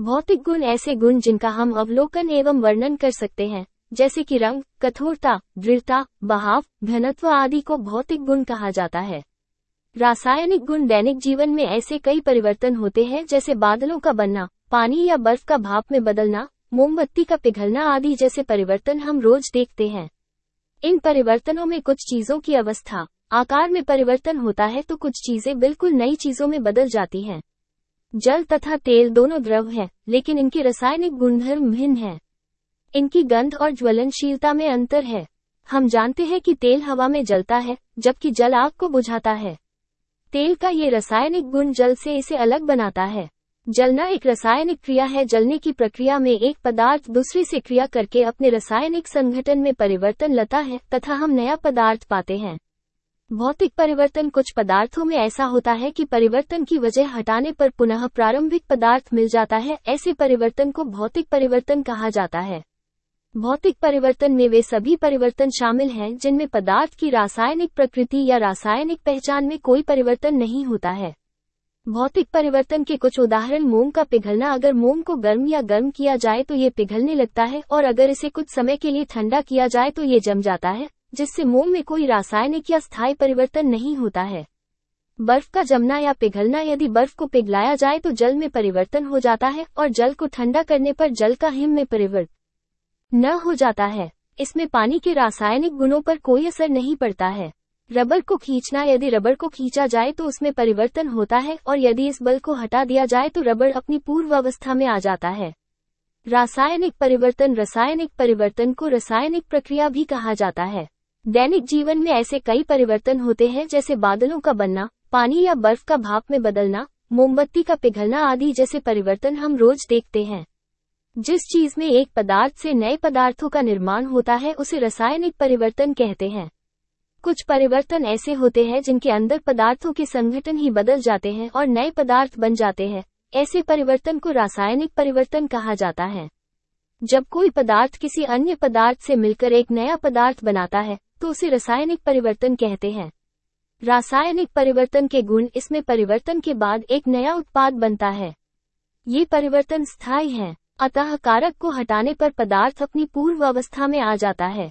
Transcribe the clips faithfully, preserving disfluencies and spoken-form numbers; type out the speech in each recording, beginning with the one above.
भौतिक गुण ऐसे गुण जिनका हम अवलोकन एवं वर्णन कर सकते हैं, जैसे कि रंग, कठोरता, दृढ़ता, बहाव, घनत्व आदि को भौतिक गुण कहा जाता है। रासायनिक गुण दैनिक जीवन में ऐसे कई परिवर्तन होते हैं जैसे बादलों का बनना, पानी या बर्फ का भाप में बदलना, मोमबत्ती का पिघलना आदि जैसे परिवर्तन हम रोज देखते हैं। इन परिवर्तनों में कुछ चीजों की अवस्था, आकार में परिवर्तन होता है तो कुछ चीजें बिल्कुल नई चीजों में बदल जाती हैं। जल तथा तेल दोनों द्रव हैं, लेकिन इनके रासायनिक गुणधर्म भिन्न हैं। इनकी गंध और ज्वलनशीलता में अंतर है। हम जानते हैं कि तेल हवा में जलता है, जबकि जल आग को बुझाता है। तेल का ये रासायनिक गुण जल से इसे अलग बनाता है। जलना एक रासायनिक क्रिया है। जलने की प्रक्रिया में एक पदार्थ दूसरे से क्रिया करके अपने रासायनिक संघटन में परिवर्तन लाता है तथा हम नया पदार्थ पाते हैं। भौतिक परिवर्तन कुछ पदार्थों में ऐसा होता है कि परिवर्तन की वजह हटाने पर पुनः प्रारंभिक पदार्थ मिल जाता है। ऐसे परिवर्तन को भौतिक परिवर्तन कहा जाता है। भौतिक परिवर्तन में वे सभी परिवर्तन शामिल हैं जिनमें पदार्थ की रासायनिक प्रकृति या रासायनिक पहचान में कोई परिवर्तन नहीं होता है। भौतिक परिवर्तन के कुछ उदाहरण मोम का पिघलना। अगर मोम को गर्म या गर्म किया जाए तो ये पिघलने लगता है, और अगर इसे कुछ समय के लिए ठंडा किया जाए तो ये जम जाता है, जिससे मोम में कोई रासायनिक या स्थायी परिवर्तन नहीं होता है। बर्फ का जमना या पिघलना। यदि बर्फ को पिघलाया जाए तो जल में परिवर्तन हो जाता है, और जल को ठंडा करने पर जल का हिम में परिवर्तन न हो जाता है। इसमें पानी के रासायनिक गुणों पर कोई असर नहीं पड़ता है। रबर को खींचना। यदि रबर को खींचा जाए तो उसमें परिवर्तन होता है, और यदि इस बल को हटा दिया जाए तो रबर अपनी पूर्व अवस्था में आ जाता है। रासायनिक परिवर्तन। रासायनिक परिवर्तन को रासायनिक प्रक्रिया भी कहा जाता है। दैनिक जीवन में ऐसे कई परिवर्तन होते हैं जैसे बादलों का बनना, पानी या बर्फ का भाप में बदलना, मोमबत्ती का पिघलना आदि जैसे परिवर्तन हम रोज देखते हैं। जिस चीज में एक पदार्थ से नए पदार्थों का निर्माण होता है उसे रासायनिक परिवर्तन कहते हैं। कुछ परिवर्तन ऐसे होते हैं जिनके अंदर पदार्थों के संघटन ही बदल जाते हैं और नए पदार्थ बन जाते हैं। ऐसे परिवर्तन को रासायनिक परिवर्तन कहा जाता है। जब कोई पदार्थ किसी अन्य पदार्थ से मिलकर एक नया पदार्थ बनाता है तो उसे रासायनिक परिवर्तन कहते हैं। रासायनिक परिवर्तन के गुण। इसमें परिवर्तन के बाद एक नया उत्पाद बनता है। ये परिवर्तन स्थायी हैं, अतः कारक को हटाने पर पदार्थ अपनी पूर्व अवस्था में आ जाता है।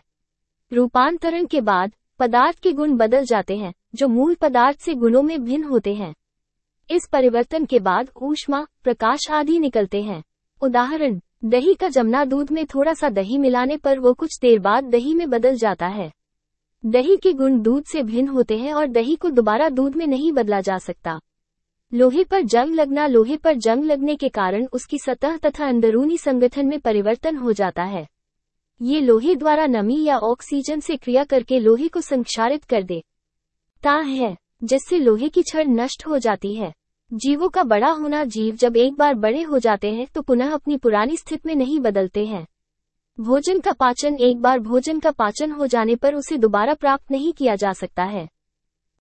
रूपांतरण के बाद पदार्थ के गुण बदल जाते हैं, जो मूल पदार्थ से गुणों में भिन्न होते हैं। इस परिवर्तन के बाद ऊष्मा, प्रकाश आदि निकलते हैं। उदाहरण, दही का जमना। दूध में थोड़ा सा दही मिलाने पर वो कुछ देर बाद दही में बदल जाता है। दही के गुण दूध से भिन्न होते हैं और दही को दोबारा दूध में नहीं बदला जा सकता। लोहे पर जंग लगना। लोहे पर जंग लगने के कारण उसकी सतह तथा अंदरूनी संगठन में परिवर्तन हो जाता है। ये लोहे द्वारा नमी या ऑक्सीजन से क्रिया करके लोहे को संक्षारित कर देता है, जिससे लोहे की छड़ नष्ट हो जाती है। जीवों का बड़ा होना। जीव जब एक बार बड़े हो जाते हैं तो पुनः अपनी पुरानी स्थिति में नहीं बदलते हैं। भोजन का पाचन। एक बार भोजन का पाचन हो जाने पर उसे दोबारा प्राप्त नहीं किया जा सकता है।